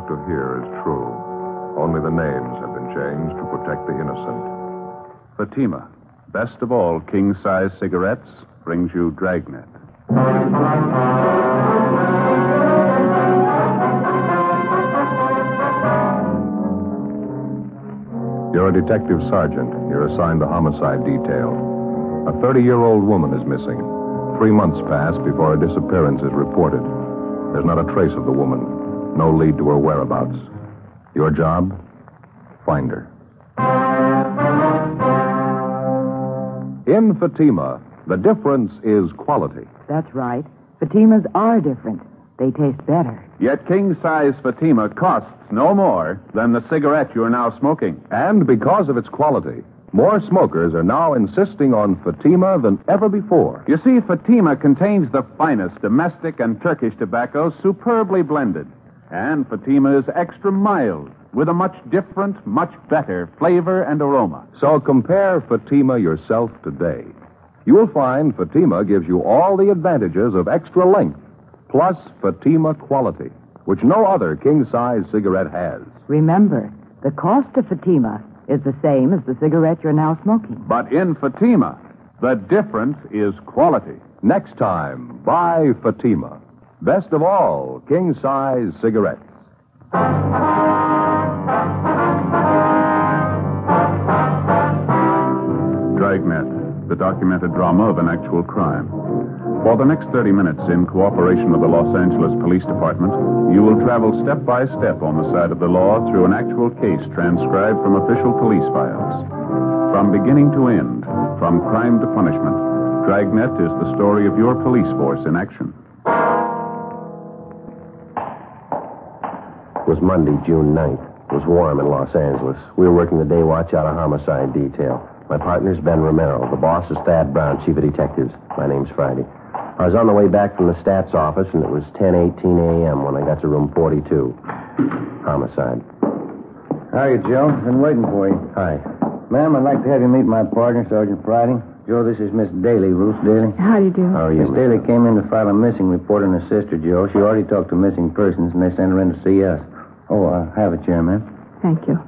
about to hear is true. Only the names have been changed to protect the innocent. Fatima, best of all king-size cigarettes, brings you Dragnet. You're a detective sergeant. You're assigned the homicide detail. A 30-year-old woman is missing. 3 months pass before her disappearance is reported. There's not a trace of the woman. No lead to her whereabouts. Your job? Find her. In Fatima, the difference is quality. That's right. Fatimas are different. They taste better. Yet king-size Fatima costs no more than the cigarette you're now smoking. And because of its quality, more smokers are now insisting on Fatima than ever before. You see, Fatima contains the finest domestic and Turkish tobaccos superbly blended. And Fatima is extra mild, with a much different, much better flavor and aroma. So compare Fatima yourself today. You'll find Fatima gives you all the advantages of extra length, plus Fatima quality, which no other king-size cigarette has. Remember, the cost of Fatima is the same as the cigarette you're now smoking. But in Fatima, the difference is quality. Next time, buy Fatima. Best of all, king-size cigarettes. Dragnet, the documented drama of an actual crime. For the next 30 minutes, in cooperation with the Los Angeles Police Department, you will travel step by step on the side of the law through an actual case transcribed from official police files. From beginning to end, from crime to punishment, Dragnet is the story of your police force in action. It was Monday, June 9th. It was warm in Los Angeles. We were working the day watch out of homicide detail. My partner's Ben Romero. The boss is Thad Brown, chief of detectives. My name's Friday. I was on the way back from the stats office, and it was 10:18 a.m. when I got to room 42. Homicide. Hiya, Joe. Been waiting for you. Hi. Ma'am, I'd like to have you meet my partner, Sergeant Friday. Joe, this is Miss Daly, Ruth Daly. How do you do? How are you, Miss Daly came in to file a missing report on her sister, Joe. She already talked to missing persons, and they sent her in to see us. Oh, have a chair, ma'am. Thank you.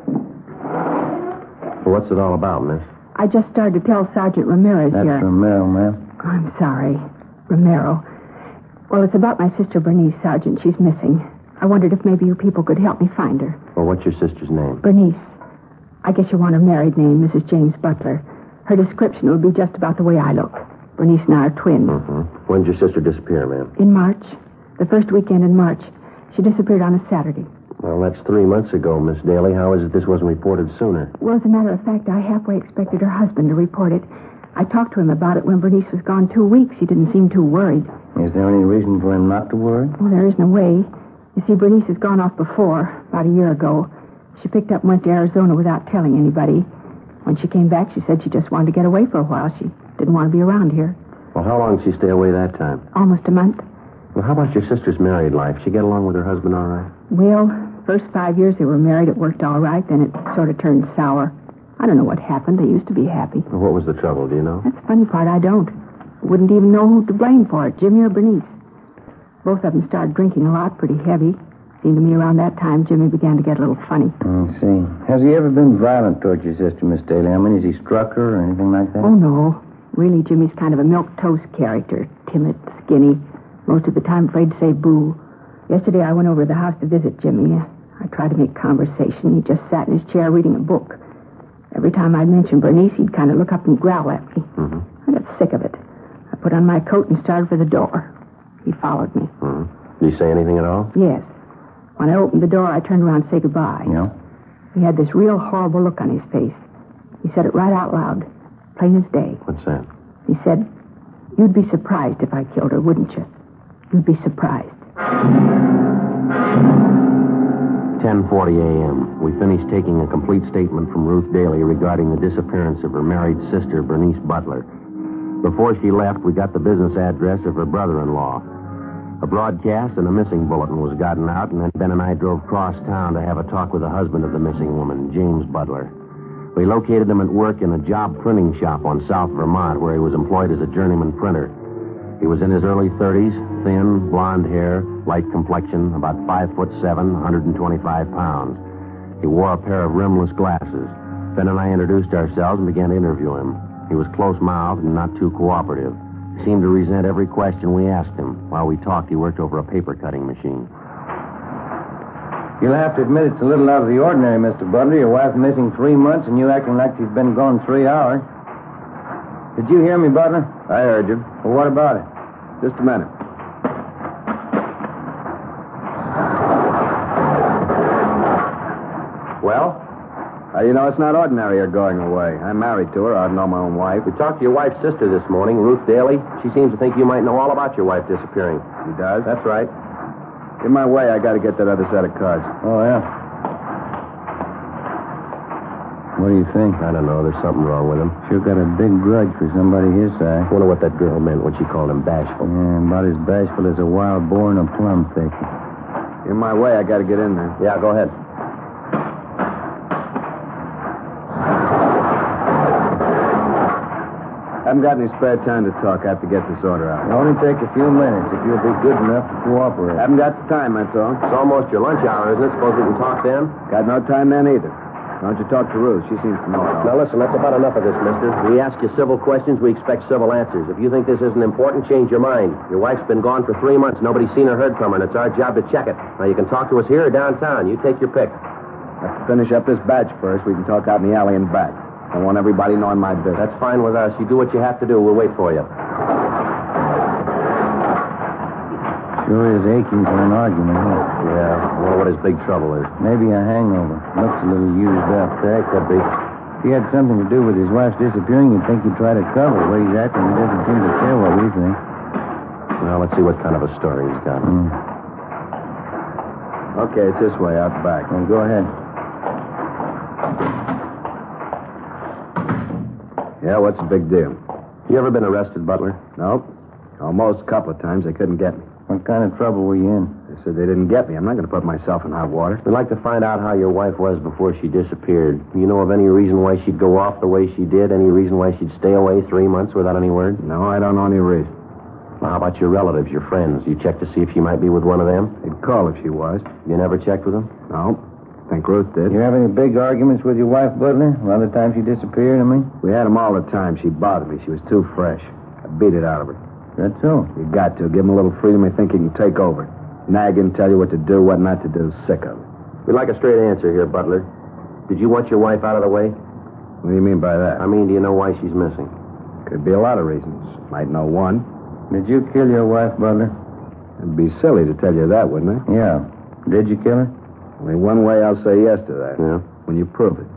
Well, what's it all about, miss? I just started to tell Sergeant Ramirez That's here. Romero, ma'am. I'm sorry. Romero. Well, it's about my sister Bernice, Sergeant. She's missing. I wondered if maybe you people could help me find her. Well, what's your sister's name? Bernice. I guess you want her married name, Mrs. James Butler. Her description will be just about the way I look. Bernice and I are twins. Mm-hmm. When did your sister disappear, ma'am? In March. The first weekend in March. She disappeared on a Saturday. Well, that's 3 months ago, Miss Daly. How is it this wasn't reported sooner? Well, as a matter of fact, I halfway expected her husband to report it. I talked to him about it when Bernice was gone 2 weeks. He didn't seem too worried. Is there any reason for him not to worry? Well, there isn't a way. You see, Bernice has gone off before, about a year ago. She picked up and went to Arizona without telling anybody. When she came back, she said she just wanted to get away for a while. She didn't want to be around here. Well, how long did she stay away that time? Almost a month. Well, how about your sister's married life? She get along with her husband all right? Well, first 5 years they were married, it worked all right. Then it sort of turned sour. I don't know what happened. They used to be happy. Well, what was the trouble, do you know? That's the funny part. I don't. Wouldn't even know who to blame for it, Jimmy or Bernice. Both of them started drinking a lot, pretty heavy. Seemed to me around that time Jimmy began to get a little funny. I see. Has he ever been violent towards your sister, Miss Daly? I mean, has he struck her or anything like that? Oh, no. Really, Jimmy's kind of a milquetoast character. Timid, skinny. Most of the time afraid to say boo. Yesterday I went over to the house to visit Jimmy. I tried to make conversation. He just sat in his chair reading a book. Every time I'd mention Bernice, he'd kind of look up and growl at me. Mm-hmm. I got sick of it. I put on my coat and started for the door. He followed me. Mm-hmm. Did he say anything at all? Yes. When I opened the door, I turned around to say goodbye. Yeah? He had this real horrible look on his face. He said it right out loud, plain as day. What's that? He said, "You'd be surprised if I killed her, wouldn't you? You'd be surprised." 10:40 a.m. We finished taking a complete statement from Ruth Daly regarding the disappearance of her married sister, Bernice Butler. Before she left, we got the business address of her brother-in-law. A broadcast and a missing bulletin was gotten out, and then Ben and I drove cross town to have a talk with the husband of the missing woman, James Butler. We located him at work in a job printing shop on South Vermont, where he was employed as a journeyman printer. He was in his early 30s, thin, blonde hair, light complexion, about 5'7", 125 pounds. He wore a pair of rimless glasses. Ben and I introduced ourselves and began to interview him. He was close-mouthed and not too cooperative. He seemed to resent every question we asked him. While we talked, he worked over a paper-cutting machine. You'll have to admit it's a little out of the ordinary, Mr. Butler. Your wife's missing 3 months, and you acting like she's been gone 3 hours. Did you hear me, Butler? I heard you. Well, what about it? Just a minute. Well? You know, it's not ordinary her going away. I'm married to her. I know my own wife. We talked to your wife's sister this morning, Ruth Daly. She seems to think you might know all about your wife disappearing. She does? That's right. In my way, I got to get that other set of cards. Oh, yeah. What do you think? I don't know. There's something wrong with him. Sure got a big grudge for somebody his size. Wonder what that girl meant when she called him bashful. Yeah, about as bashful as a wild boar in a plum thicket. In my way, I got to get in there. Yeah, go ahead. I haven't got any spare time to talk. I have to get this order out. It'll only take a few minutes if you'll be good enough to cooperate. I haven't got the time, that's all. It's almost your lunch hour, isn't it? Suppose we can talk then? Got no time then either. Why don't you talk to Ruth? She seems to know. Now, listen, that's about enough of this, mister. We ask you civil questions, we expect civil answers. If you think this isn't important, change your mind. Your wife's been gone for 3 months. Nobody's seen or heard from her, and it's our job to check it. Now, you can talk to us here or downtown. You take your pick. Have to finish up this batch first. We can talk out in the alley and back. I want everybody knowing my business. That's fine with us. You do what you have to do. We'll wait for you. Sure is aching for an argument, huh? Yeah, I wonder what his big trouble is. Maybe a hangover. Looks a little used up. That could be. If he had something to do with his wife's disappearing, you'd think he'd try to cover the way he's acting. He doesn't seem to care what we think. Well, let's see what kind of a story he's got. Okay, it's this way, out back. Well, go ahead. Yeah, what's the big deal? You ever been arrested, Butler? Nope. Almost a couple of times. They couldn't get me. What kind of trouble were you in? They said they didn't get me. I'm not going to put myself in hot water. We'd like to find out how your wife was before she disappeared. You know of any reason why she'd go off the way she did? Any reason why she'd stay away 3 months without any word? No, I don't know any reason. Well, how about your relatives, your friends? You checked to see if she might be with one of them? They'd call if she was. You never checked with them? No. Think Ruth did. You have any big arguments with your wife, Butler? A lot of times she disappeared, I mean? We had them all the time. She bothered me. She was too fresh. I beat it out of her. That's so. You got to. Give him a little freedom. I think he can take over. Nag him, tell you what to do, what not to do. Sick of it. We'd like a straight answer here, Butler. Did you want your wife out of the way? What do you mean by that? I mean, do you know why she's missing? Could be a lot of reasons. Might know one. Did you kill your wife, Butler? It'd be silly to tell you that, wouldn't it? Yeah. Did you kill her? Only one way I'll say yes to that. Yeah? When you prove it.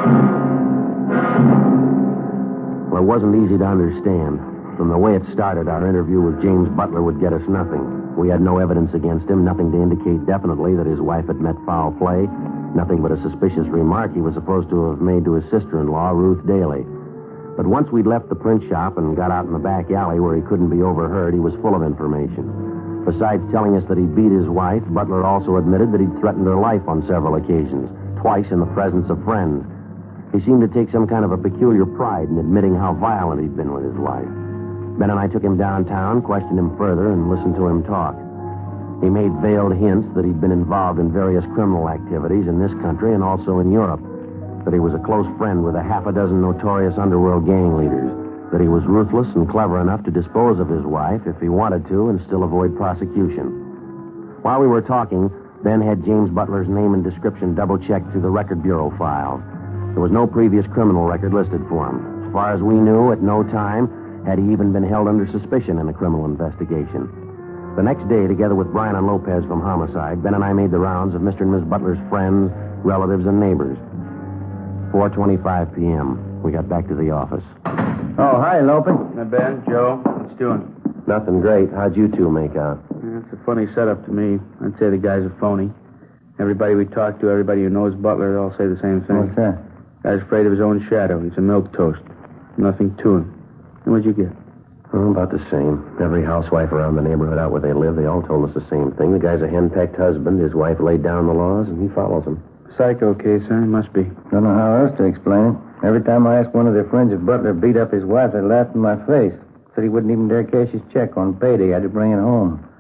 Well, it wasn't easy to understand. From the way it started, our interview with James Butler would get us nothing. We had no evidence against him, nothing to indicate definitely that his wife had met foul play, nothing but a suspicious remark he was supposed to have made to his sister-in-law, Ruth Daly. But once we'd left the print shop and got out in the back alley where he couldn't be overheard, he was full of information. Besides telling us that he beat his wife, Butler also admitted that he'd threatened her life on several occasions, twice in the presence of friends. He seemed to take some kind of a peculiar pride in admitting how violent he'd been with his wife. Ben and I took him downtown, questioned him further, and listened to him talk. He made veiled hints that he'd been involved in various criminal activities in this country and also in Europe, that he was a close friend with a half a dozen notorious underworld gang leaders, that he was ruthless and clever enough to dispose of his wife if he wanted to and still avoid prosecution. While we were talking, Ben had James Butler's name and description double-checked through the Record Bureau files. There was no previous criminal record listed for him. As far as we knew, at no time had he even been held under suspicion in a criminal investigation. The next day, together with Brian and Lopez from Homicide, Ben and I made the rounds of Mr. and Miss Butler's friends, relatives, and neighbors. 4:25 p.m. We got back to the office. Oh, hi, Lopez. Hi, Ben, Joe. What's doing? Nothing great. How'd you two make out? Yeah, it's a funny setup to me. I'd say the guy's a phony. Everybody we talk to, everybody who knows Butler, they all say the same thing. What's that? Guy's afraid of his own shadow. He's a milquetoast. Nothing to him. And what'd you get? Oh, about the same. Every housewife around the neighborhood out where they live, they all told us the same thing. The guy's a hen-pecked husband. His wife laid down the laws, and he follows them. Psycho case, huh? Must be. Don't know how else to explain it. Every time I asked one of their friends if Butler beat up his wife, they laughed in my face. Said he wouldn't even dare cash his check on payday. Had to bring it home.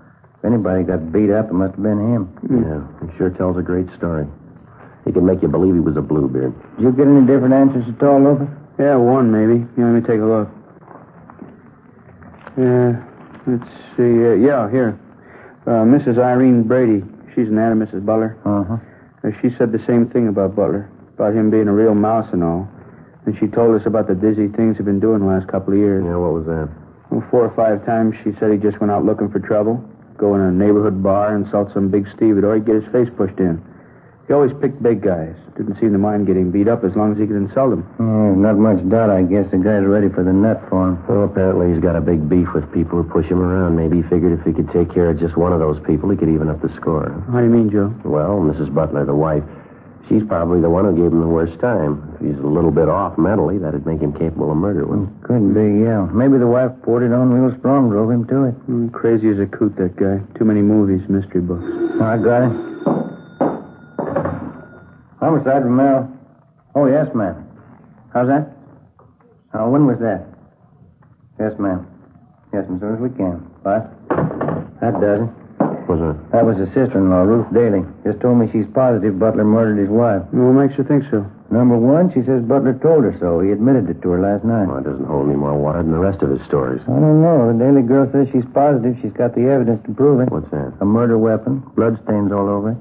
anybody got beat up, it must have been him. Yeah, he sure tells a great story. He can make you believe he was a Bluebeard. Did you get any different answers at all, Lopez? Yeah, one maybe. Yeah, let me take a look. Let's see. Yeah, here. Mrs. Irene Brady. She's an aunt of Mrs. Butler. Uh-huh. She said the same thing about Butler, about him being a real mouse and all. And she told us about the dizzy things he'd been doing the last couple of years. Yeah, what was that? Well, 4 or 5 times she said he just went out looking for trouble, go in a neighborhood bar, insult some big stevedore, he'd get his face pushed in. He always picked big guys. Didn't seem to mind getting beat up as long as he could insult them. Not much doubt, I guess. The guy's ready for the nut for him. Well, apparently he's got a big beef with people who push him around. Maybe he figured if he could take care of just one of those people, he could even up the score. How do you mean, Joe? Well, Mrs. Butler, the wife, she's probably the one who gave him the worst time. If he's a little bit off mentally, that'd make him capable of murder, wouldn't it? Could be, yeah. Maybe the wife poured it on real strong, drove him to it. Crazy as a coot, that guy. Too many movies, mystery books. I got it. Homicide, Romero. Oh, yes, ma'am. How's that? When was that? Yes, ma'am. Yes, as soon as we can. What? That does it. Was it? That was his sister-in-law, Ruth Daly. Just told me she's positive Butler murdered his wife. What makes you think so? Number one, she says Butler told her so. He admitted it to her last night. Well, it doesn't hold any more water than the rest of his stories. I don't know. The Daly girl says she's positive she's got the evidence to prove it. What's that? A murder weapon. Bloodstains all over it.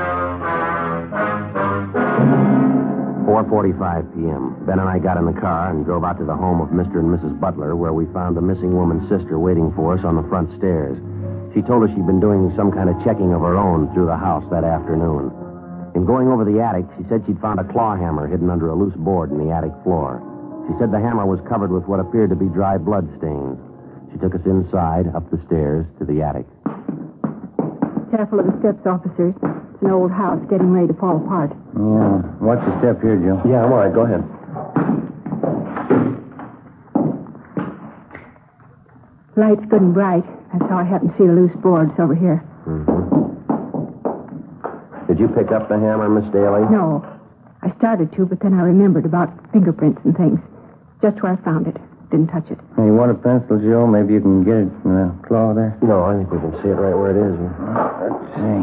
4:45 p.m. Ben and I got in the car and drove out to the home of Mr. and Mrs. Butler, where we found the missing woman's sister waiting for us on the front stairs. She told us she'd been doing some kind of checking of her own through the house that afternoon. In going over the attic, she said she'd found a claw hammer hidden under a loose board in the attic floor. She said the hammer was covered with what appeared to be dry blood stains. She took us inside, up the stairs, to the attic. Careful of the steps, officers. It's an old house getting ready to fall apart. Yeah. Watch the step here, Joe. Yeah, I'm all right. Go ahead. Light's good and bright. That's how I happen to see the loose boards over here. Mm-hmm. Did you pick up the hammer, Miss Daly? No. I started to, but then I remembered about fingerprints and things. Just where I found it. Didn't touch it. Hey, you want a pencil, Joe? Maybe you can get it in the claw there. No, I think we can see it right where it is. Let's see.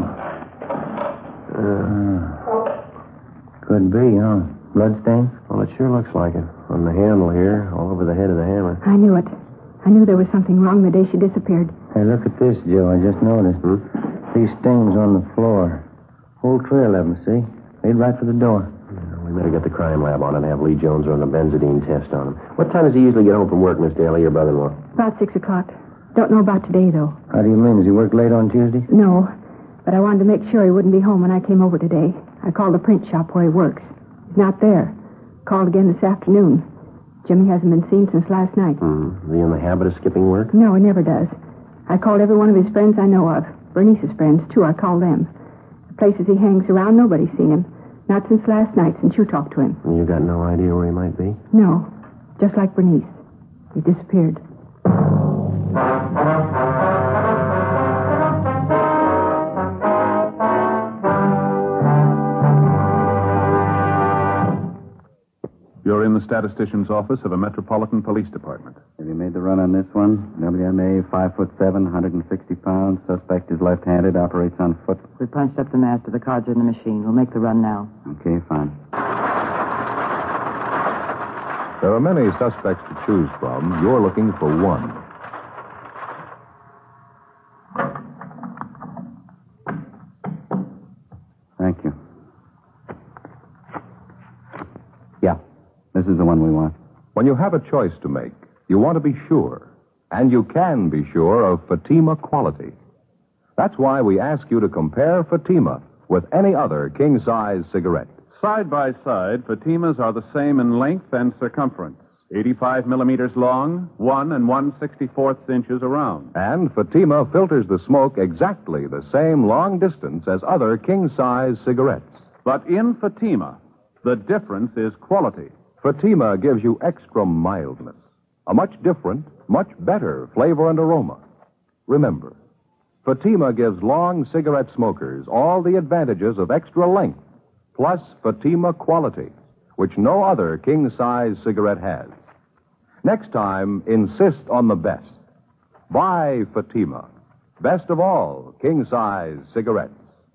Could be, huh? Bloodstains? Well, it sure looks like it. On the handle here, all over the head of the hammer. I knew it. I knew there was something wrong the day she disappeared. Hey, look at this, Joe. I just noticed. These stains on the floor. Whole trail of them, see? Lead right for the door. Yeah, we better get the crime lab on it and have Lee Jones run the benzodine test on him. What time does he usually get home from work, Miss Daly, your brother-in-law? About 6 o'clock. Don't know about today, though. How do you mean? Does he work late on Tuesdays? No, but I wanted to make sure he wouldn't be home when I came over today. I called the print shop where he works. He's not there. Called again this afternoon. Jimmy hasn't been seen since last night. Is he in the habit of skipping work? No, he never does. I called every one of his friends I know of. Bernice's friends, too. I called them. The places he hangs around, nobody's seen him. Not since last night, since you talked to him. And you got no idea where he might be? No. Just like Bernice. He disappeared. You're in the statistician's office of a Metropolitan Police Department. Have you made the run on this one? WMA, 5'7", 160 pounds. Suspect is left-handed, operates on foot. We punched up the master. The cards are in the machine. We'll make the run now. Okay, fine. There are many suspects to choose from. You're looking for one. Thank you. Yeah. This is the one we want. When you have a choice to make, you want to be sure. And you can be sure of Fatima quality. That's why we ask you to compare Fatima with any other king-size cigarette. Side by side, Fatimas are the same in length and circumference. 85 millimeters long, 1 1/64 inches around. And Fatima filters the smoke exactly the same long distance as other king-size cigarettes. But in Fatima, the difference is quality. Fatima gives you extra mildness, a much different, much better flavor and aroma. Remember, Fatima gives long cigarette smokers all the advantages of extra length, plus Fatima quality, which no other king-size cigarette has. Next time, insist on the best. Buy Fatima. Best of all, king-size cigarettes.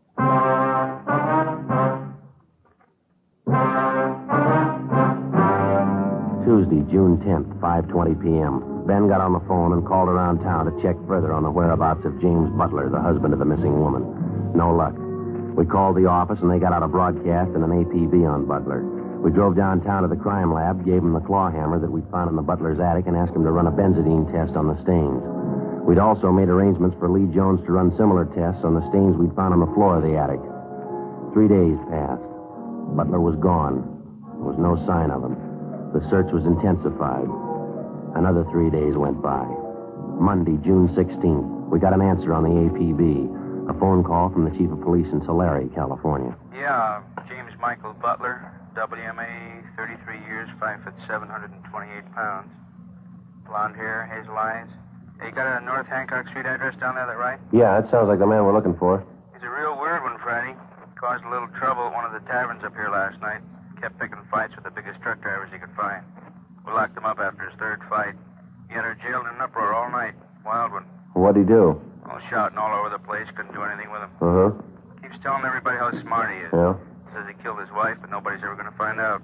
Tuesday, June 10th, 5:20 p.m. Ben got on the phone and called around town to check further on the whereabouts of James Butler, the husband of the missing woman. No luck. We called the office, and they got out a broadcast and an APB on Butler. We drove downtown to the crime lab, gave him the claw hammer that we'd found in the Butler's attic, and asked him to run a benzidine test on the stains. We'd also made arrangements for Lee Jones to run similar tests on the stains we'd found on the floor of the attic. 3 days passed. Butler was gone. There was no sign of him. The search was intensified. Another 3 days went by. Monday, June 16th, we got an answer on the APB. A phone call from the chief of police in Tulare, California. Yeah, James Michael Butler, WMA, 33 years, 5'7", 128 pounds. Blonde hair, hazel eyes. Hey, you got a North Hancock Street address down there, that right? Yeah, that sounds like the man we're looking for. He's a real weird one, Friday. Caused a little trouble at one of the taverns up here last night. Kept picking fights with the biggest truck drivers he could find. We locked him up after his third fight. He had her jailed in an uproar all night. Wild one. What'd he do? All shouting all over the place. Couldn't do anything with him. Uh-huh. Keeps telling everybody how smart he is. Yeah? Says he killed his wife, but nobody's ever going to find out.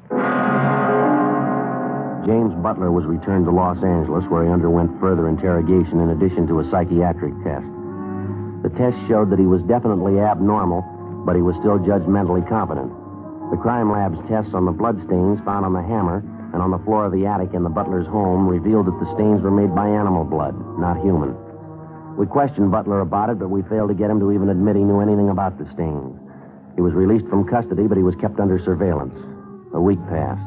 James Butler was returned to Los Angeles, where he underwent further interrogation in addition to a psychiatric test. The test showed that he was definitely abnormal, but he was still judgmentally competent. The crime lab's tests on the bloodstains found on the hammer and on the floor of the attic in the Butler's home revealed that the stains were made by animal blood, not human. We questioned Butler about it, but we failed to get him to even admit he knew anything about the stains. He was released from custody, but he was kept under surveillance. A week passed.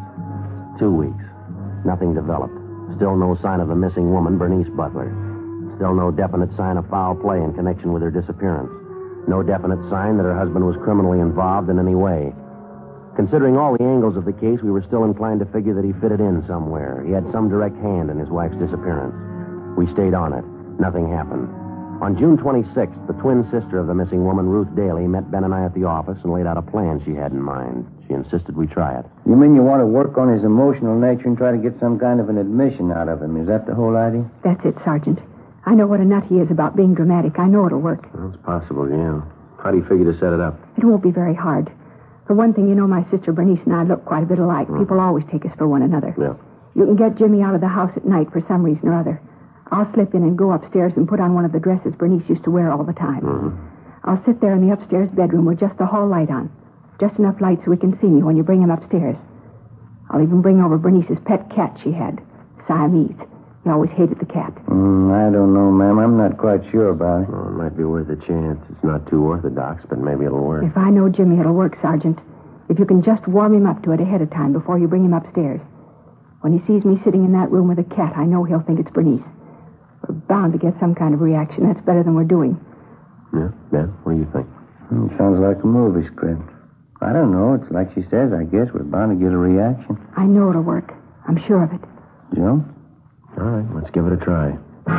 2 weeks. Nothing developed. Still no sign of the missing woman, Bernice Butler. Still no definite sign of foul play in connection with her disappearance. No definite sign that her husband was criminally involved in any way. Considering all the angles of the case, we were still inclined to figure that he fitted in somewhere. He had some direct hand in his wife's disappearance. We stayed on it. Nothing happened. On June 26th, the twin sister of the missing woman, Ruth Daly, met Ben and I at the office and laid out a plan she had in mind. She insisted we try it. You mean you want to work on his emotional nature and try to get some kind of an admission out of him? Is that the whole idea? That's it, Sergeant. I know what a nut he is about being dramatic. I know it'll work. Well, it's possible, yeah. How do you figure to set it up? It won't be very hard. For one thing, you know my sister Bernice and I look quite a bit alike. People always take us for one another. Yeah. You can get Jimmy out of the house at night for some reason or other. I'll slip in and go upstairs and put on one of the dresses Bernice used to wear all the time. I'll sit there in the upstairs bedroom with just the hall light on. Just enough light so he can see me when you bring him upstairs. I'll even bring over Bernice's pet cat she had, Siamese. He always hated the cat. I don't know, ma'am. I'm not quite sure about it. Well, it might be worth a chance. It's not too orthodox, but maybe it'll work. If I know Jimmy, it'll work, Sergeant. If you can just warm him up to it ahead of time before you bring him upstairs. When he sees me sitting in that room with a cat, I know he'll think it's Bernice. We're bound to get some kind of reaction. That's better than we're doing. Yeah? Ben, what do you think? It sounds like a movie script. I don't know. It's like she says, I guess. We're bound to get a reaction. I know it'll work. I'm sure of it. Joe? All right, let's give it a try.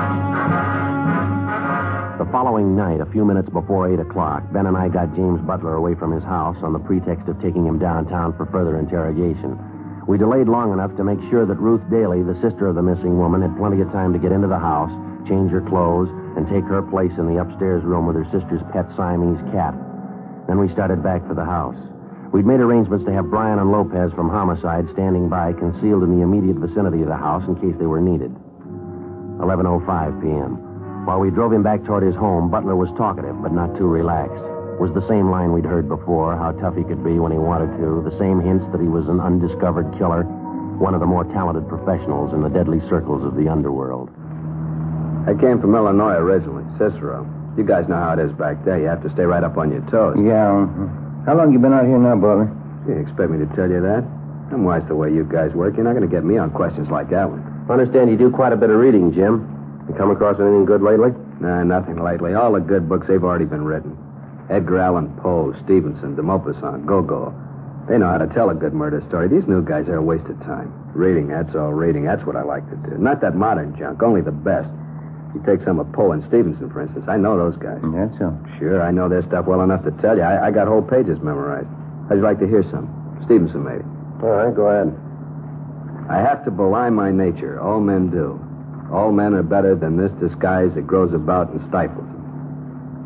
The following night, a few minutes before 8 o'clock, Ben and I got James Butler away from his house on the pretext of taking him downtown for further interrogation. We delayed long enough to make sure that Ruth Daly, the sister of the missing woman, had plenty of time to get into the house, change her clothes, and take her place in the upstairs room with her sister's pet Siamese cat. Then we started back for the house. We'd made arrangements to have Brian and Lopez from Homicide standing by, concealed in the immediate vicinity of the house in case they were needed. 11:05 p.m. While we drove him back toward his home, Butler was talkative, but not too relaxed. It was the same line we'd heard before, how tough he could be when he wanted to, the same hints that he was an undiscovered killer, one of the more talented professionals in the deadly circles of the underworld. I came from Illinois originally, Cicero. You guys know how it is back there. You have to stay right up on your toes. Yeah. How long you been out here now, Butler? You expect me to tell you that? I'm wise the way you guys work. You're not going to get me on questions like that one. I understand you do quite a bit of reading, Jim. You come across anything good lately? Nah, nothing lately. All the good books, they've already been written. Edgar Allan Poe, Stevenson, de Maupassant, Gogol. They know how to tell a good murder story. These new guys are a waste of time. Reading, that's all reading. That's what I like to do. Not that modern junk, only the best. You take some of Poe and Stevenson, for instance. I know those guys. That's so. Sure, I know their stuff well enough to tell you. I got whole pages memorized. How'd you like to hear some? Stevenson, maybe. All right, go ahead. I have to belie my nature. All men do. All men are better than this disguise that grows about and stifles them.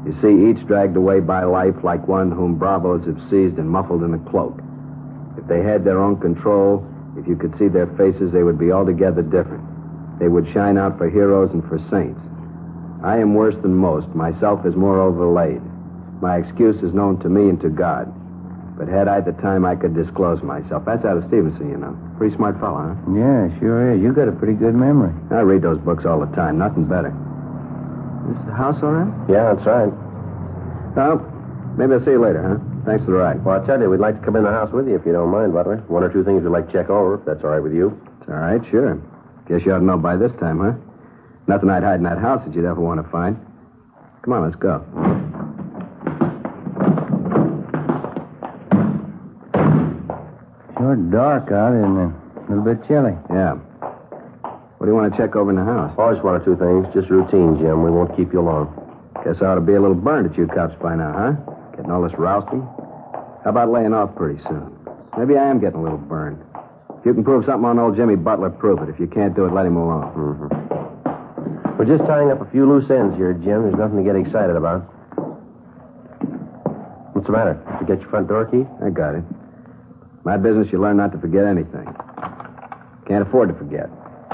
You see, each dragged away by life like one whom bravos have seized and muffled in a cloak. If they had their own control, if you could see their faces, they would be altogether different. They would shine out for heroes and for saints. I am worse than most. Myself is more overlaid. My excuse is known to me and to God. But had I the time, I could disclose myself. That's out of Stevenson, you know. Pretty smart fellow, huh? Yeah, sure is. You got a pretty good memory. I read those books all the time. Nothing better. Is the house all right? Yeah, that's right. Well, maybe I'll see you later, huh? Thanks for the ride. Well, I'll tell you, we'd like to come in the house with you if you don't mind, Butler. One or two things we'd like to check over, if that's all right with you. It's all right, sure. Guess you ought to know by this time, huh? Nothing I'd hide in that house that you'd ever want to find. Come on, let's go. Sure dark out, isn't it? A little bit chilly. Yeah. What do you want to check over in the house? Oh, just one or two things. Just routine, Jim. We won't keep you long. Guess I ought to be a little burned at you cops by now, huh? Getting all this rousting. How about laying off pretty soon? Maybe I am getting a little burned. If you can prove something on old Jimmy Butler, prove it. If you can't do it, let him alone. Mm-hmm. We're just tying up a few loose ends here, Jim. There's nothing to get excited about. What's the matter? Did you get your front door key? I got it. My business, you learn not to forget anything. Can't afford to forget.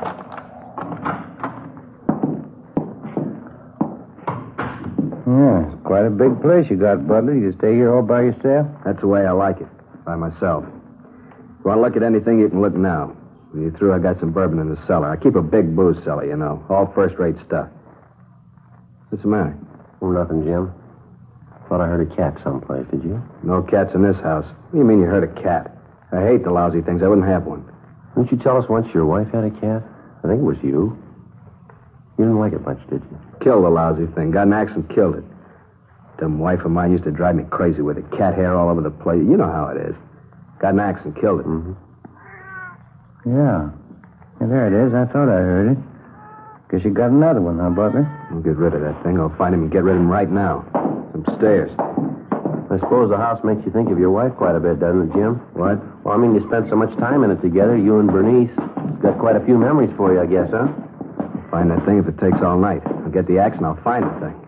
Yeah, it's quite a big place you got, Butler. You stay here all by yourself? That's the way I like it. By myself. If you want to look at anything, you can look now. When you're through, I got some bourbon in the cellar. I keep a big booze cellar, you know. All first-rate stuff. What's the matter? Oh, nothing, Jim. Thought I heard a cat someplace, did you? No cats in this house. What do you mean you heard a cat? I hate the lousy things. I wouldn't have one. Didn't you tell us once your wife had a cat? I think it was you. You didn't like it much, did you? Killed the lousy thing. Got an axe and killed it. Dumb wife of mine used to drive me crazy with it. Cat hair all over the place. You know how it is. Got an axe and killed it. Mm-hmm. Yeah. Yeah, there it is. I thought I heard it. Guess you got another one, huh, Butler? I'll get rid of that thing. I'll find him and get rid of him right now. Upstairs. I suppose the house makes you think of your wife quite a bit, doesn't it, Jim? What? Well, I mean, you spent so much time in it together, you and Bernice. It's got quite a few memories for you, I guess, huh? Find that thing if it takes all night. I'll get the axe and I'll find the thing.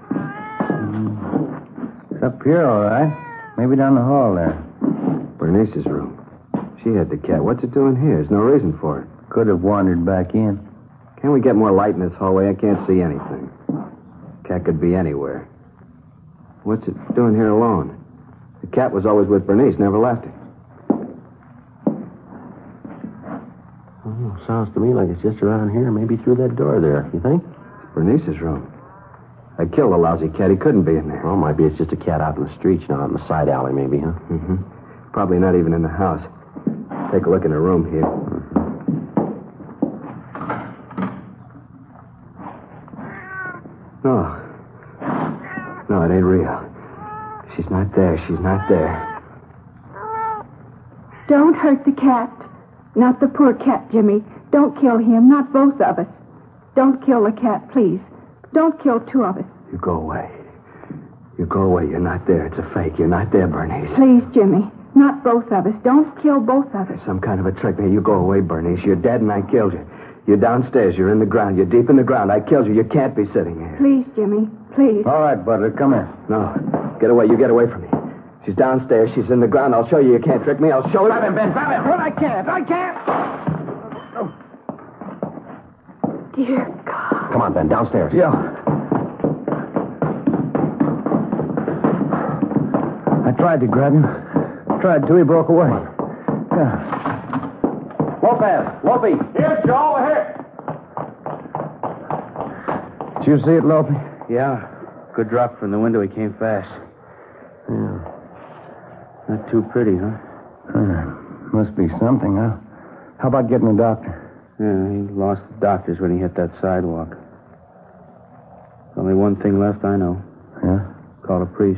It's up here, all right. Maybe down the hall there. Bernice's room. She had the cat. What's it doing here? There's no reason for it. Could have wandered back in. Can't we get more light in this hallway? I can't see anything. Cat could be anywhere. What's it doing here alone? The cat was always with Bernice, never left her. Oh, sounds to me like it's just around here, maybe through that door there. You think? Bernice's room. I killed the lousy cat. He couldn't be in there. Well, maybe it's just a cat out in the streets now, in the side alley, maybe, huh? Mm-hmm. Probably not even in the house. Take a look in her room here. No. No, it ain't real. She's not there. She's not there. Don't hurt the cat. Not the poor cat, Jimmy. Don't kill him. Not both of us. Don't kill the cat, please. Don't kill two of us. You go away. You go away. You're not there. It's a fake. You're not there, Bernice. Please, Jimmy. Not both of us. Don't kill both of us. Some kind of a trick. Now, you go away, Bernice. You're dead and I killed you. You're downstairs. You're in the ground. You're deep in the ground. I killed you. You can't be sitting here. Please, Jimmy. Please. All right, Butler, come here. No. Get away. You get away from me. She's downstairs. She's in the ground. I'll show you. You can't trick me. I'll show you. Grab him, Ben. Grab him. Run, I can't. I can't. Dear God. Come on, Ben, downstairs. Yeah. I tried to grab him. Tried to. He broke away. Yeah. Lopez! Lopey! Here, Joe. Here. Did you see it, Lopey? Yeah. Good drop from the window. He came fast. Yeah. Not too pretty, huh? Must be something, huh? How about getting a doctor? Yeah, he lost the doctors when he hit that sidewalk. There's only one thing left I know. Yeah? Call a priest.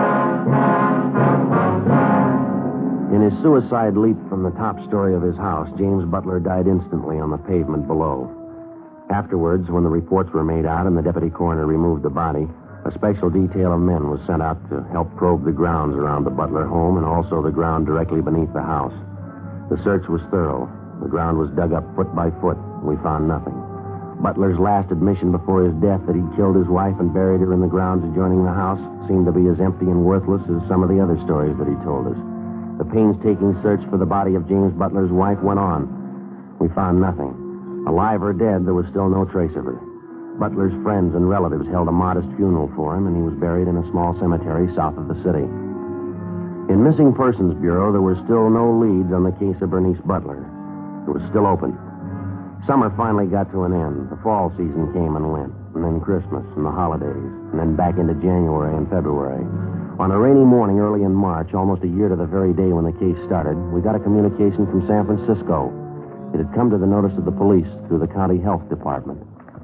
In his suicide leap from the top story of his house, James Butler died instantly on the pavement below. Afterwards, when the reports were made out and the deputy coroner removed the body, a special detail of men was sent out to help probe the grounds around the Butler home and also the ground directly beneath the house. The search was thorough. The ground was dug up foot by foot. We found nothing. Butler's last admission before his death that he'd killed his wife and buried her in the grounds adjoining the house seemed to be as empty and worthless as some of the other stories that he told us. The painstaking search for the body of James Butler's wife went on. We found nothing. Alive or dead, there was still no trace of her. Butler's friends and relatives held a modest funeral for him, and he was buried in a small cemetery south of the city. In Missing Persons Bureau, there were still no leads on the case of Bernice Butler. It was still open. Summer finally got to an end. The fall season came and went, and then Christmas and the holidays, and then back into January and February. On a rainy morning early in March, almost a year to the very day when the case started, we got a communication from San Francisco. It had come to the notice of the police through the county health department.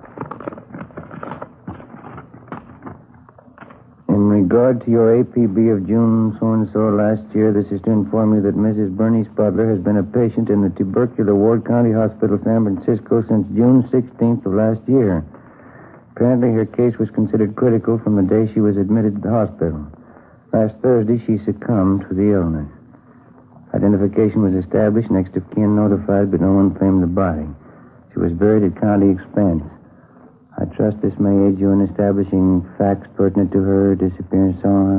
In regard to your APB of June so-and-so last year, this is to inform you that Mrs. Bernice Butler has been a patient in the tubercular ward, County Hospital, San Francisco, since June 16th of last year. Apparently, her case was considered critical from the day she was admitted to the hospital. Last Thursday, she succumbed to the illness. Identification was established, next of kin notified, but no one claimed the body. She was buried at county expense. I trust this may aid you in establishing facts pertinent to her disappearance.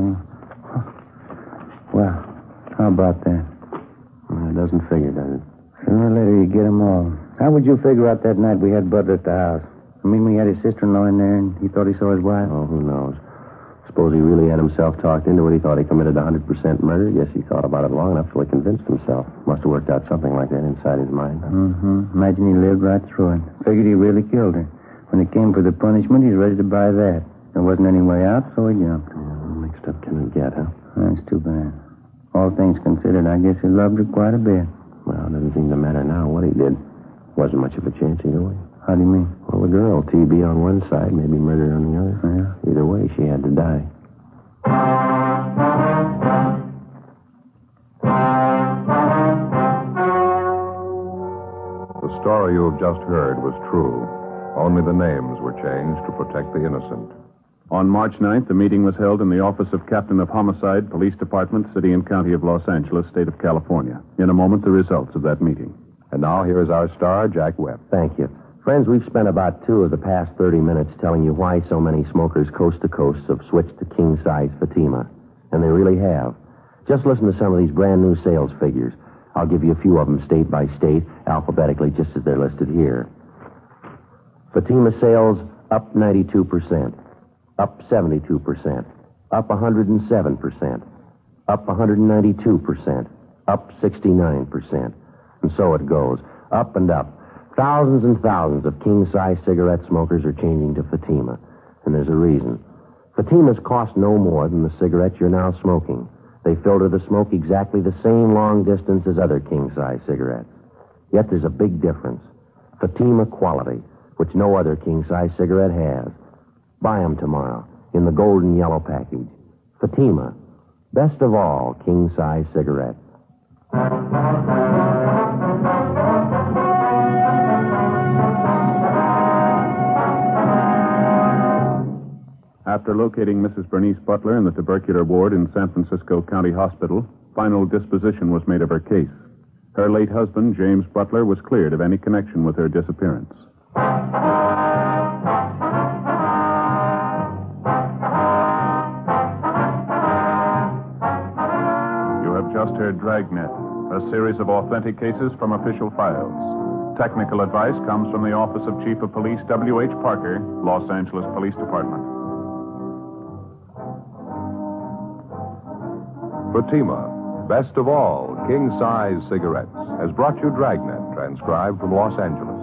Well, how about that? Well, it doesn't figure, does it? Sooner or later, you get them all. How would you figure out that night we had Butler at the house? I mean, we had his sister-in-law in there, and he thought he saw his wife? Oh, who knows? Suppose he really had himself talked into it. He thought he committed 100% murder. Yes, he thought about it long enough till he convinced himself. Must have worked out something like that inside his mind. Mm-hmm. Imagine he lived right through it. Figured he really killed her. When it came for the punishment, he's ready to buy that. There wasn't any way out, so he jumped. Yeah, mixed up can it get, huh? That's too bad. All things considered, I guess he loved her quite a bit. Well, it doesn't seem to matter now what he did. Wasn't much of a chance either way. How do you mean? Well, the girl, TB on one side, maybe murder on the other. Yeah. Either way, she had to die. The story you have just heard was true. Only the names were changed to protect the innocent. On March 9th, the meeting was held in the office of Captain of Homicide, Police Department, City and County of Los Angeles, State of California. In a moment, the results of that meeting. And now here is our star, Jack Webb. Thank you. Friends, we've spent about 2 of the past 30 minutes telling you why so many smokers coast to coast have switched to king-size Fatima. And they really have. Just listen to some of these brand-new sales figures. I'll give you a few of them state by state, alphabetically, just as they're listed here. Fatima sales up 92%, up 72%, up 107%, up 192%, up 69%. And so it goes, up and up. Thousands and thousands of king-size cigarette smokers are changing to Fatima. And there's a reason. Fatimas cost no more than the cigarette you're now smoking. They filter the smoke exactly the same long distance as other king-size cigarettes. Yet there's a big difference. Fatima quality, which no other king-size cigarette has. Buy them tomorrow in the golden yellow package. Fatima, best of all king-size cigarettes. After locating Mrs. Bernice Butler in the tubercular ward in San Francisco County Hospital, final disposition was made of her case. Her late husband, James Butler, was cleared of any connection with her disappearance. You have just heard Dragnet, a series of authentic cases from official files. Technical advice comes from the Office of Chief of Police W.H. Parker, Los Angeles Police Department. Fatima, best of all king-size cigarettes, has brought you Dragnet, transcribed from Los Angeles.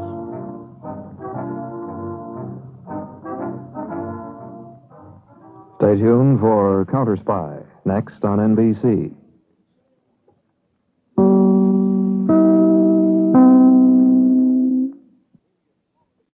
Stay tuned for Counter Spy, next on NBC.